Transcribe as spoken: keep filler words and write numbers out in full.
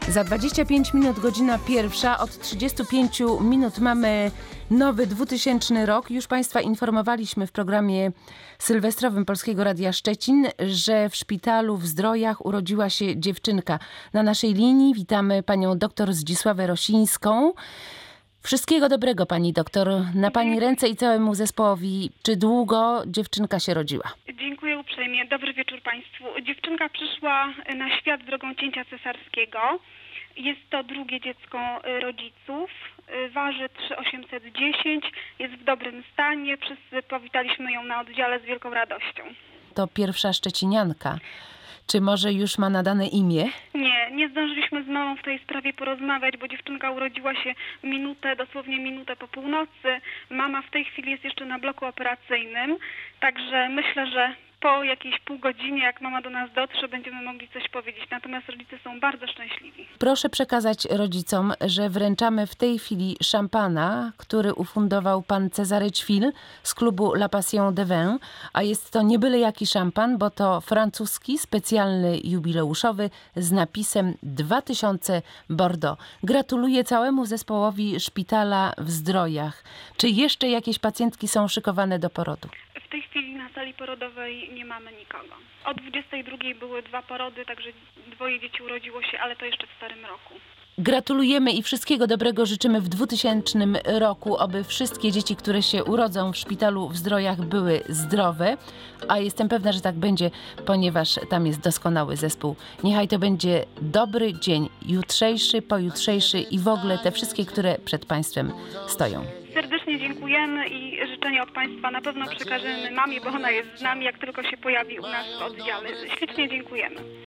Za dwadzieścia pięć minut godzina pierwsza. Od trzydziestu pięciu minut mamy nowy dwutysięczny rok. Już Państwa informowaliśmy w programie sylwestrowym Polskiego Radia Szczecin, że w szpitalu w Zdrojach urodziła się dziewczynka. Na naszej linii witamy panią doktor Zdzisławę Rosińską. Wszystkiego dobrego, pani doktor, na pani ręce i całemu zespołowi. Czy długo dziewczynka się rodziła? Dziękuję uprzejmie. Dobry wieczór Państwu. Dziewczynka przyszła na świat drogą cięcia cesarskiego. Jest to drugie dziecko rodziców. Waży trzy tysiące osiemset dziesięć. Jest w dobrym stanie. Wszyscy powitaliśmy ją na oddziale z wielką radością. To pierwsza szczecinianka. Czy może już ma nadane imię? Nie, nie zdążyliśmy z mamą w tej sprawie porozmawiać, bo dziewczynka urodziła się minutę, dosłownie minutę po północy. Mama w tej chwili jest jeszcze na bloku operacyjnym, także myślę, że po jakiejś pół godzinie, jak mama do nas dotrze, będziemy mogli coś powiedzieć. Natomiast rodzice są bardzo szczęśliwi. Proszę przekazać rodzicom, że wręczamy w tej chwili szampana, który ufundował pan Cezary Ćwil z klubu La Passion de Vin, a jest to nie byle jaki szampan, bo to francuski, specjalny jubileuszowy z napisem dwa tysiące Bordeaux. Gratuluję całemu zespołowi szpitala w Zdrojach. Czy jeszcze jakieś pacjentki są szykowane do porodu? W tej chwili na sali porodowej nie mamy nikogo. O dwudziestej drugiej były dwa porody, także dwoje dzieci urodziło się, ale to jeszcze w starym roku. Gratulujemy i wszystkiego dobrego życzymy w dwutysięcznym roku, aby wszystkie dzieci, które się urodzą w szpitalu w Zdrojach, były zdrowe, a jestem pewna, że tak będzie, ponieważ tam jest doskonały zespół. Niechaj to będzie dobry dzień, jutrzejszy, pojutrzejszy i w ogóle te wszystkie, które przed Państwem stoją. Serdecznie dziękujemy i życzenia od Państwa na pewno przekażemy mamie, bo ona jest z nami, jak tylko się pojawi u nas w oddziale. Ślicznie dziękujemy.